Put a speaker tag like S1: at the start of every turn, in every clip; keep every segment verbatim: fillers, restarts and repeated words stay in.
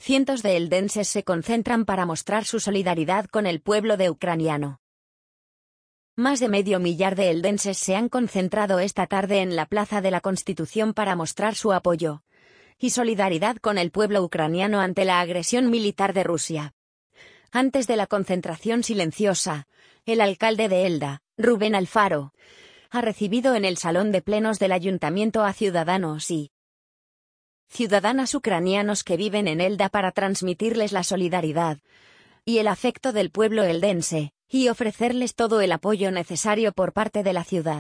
S1: cientos de eldenses se concentran para mostrar su solidaridad con el pueblo de ucraniano. Más de medio millar de eldenses se han concentrado esta tarde en la Plaza de la Constitución para mostrar su apoyo y solidaridad con el pueblo ucraniano ante la agresión militar de Rusia. Antes de la concentración silenciosa, el alcalde de Elda, Rubén Alfaro, ha recibido en el Salón de Plenos del Ayuntamiento a ciudadanos y ciudadanas ucranianos que viven en Elda para transmitirles la solidaridad y el afecto del pueblo eldense, y ofrecerles todo el apoyo necesario por parte de la ciudad.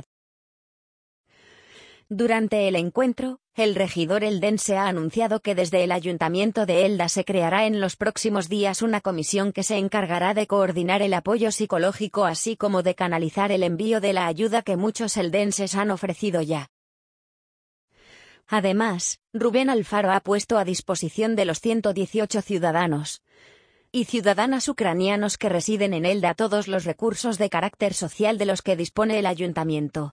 S1: Durante el encuentro, el regidor eldense ha anunciado que desde el Ayuntamiento de Elda se creará en los próximos días una comisión que se encargará de coordinar el apoyo psicológico así como de canalizar el envío de la ayuda que muchos eldenses han ofrecido ya. Además, Rubén Alfaro ha puesto a disposición de los ciento dieciocho ciudadanos y ciudadanas ucranianos que residen en Elda todos los recursos de carácter social de los que dispone el ayuntamiento.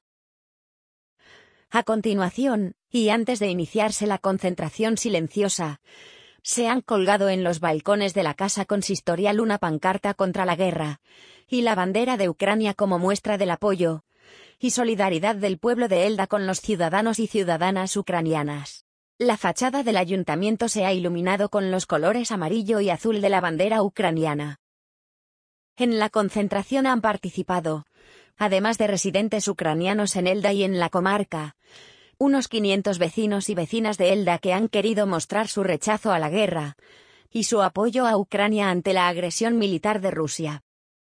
S1: A continuación, y antes de iniciarse la concentración silenciosa, se han colgado en los balcones de la casa consistorial una pancarta contra la guerra y la bandera de Ucrania como muestra del apoyo y solidaridad del pueblo de Elda con los ciudadanos y ciudadanas ucranianas. La fachada del ayuntamiento se ha iluminado con los colores amarillo y azul de la bandera ucraniana. En la concentración han participado, además de residentes ucranianos en Elda y en la comarca, unos quinientos vecinos y vecinas de Elda que han querido mostrar su rechazo a la guerra y su apoyo a Ucrania ante la agresión militar de Rusia.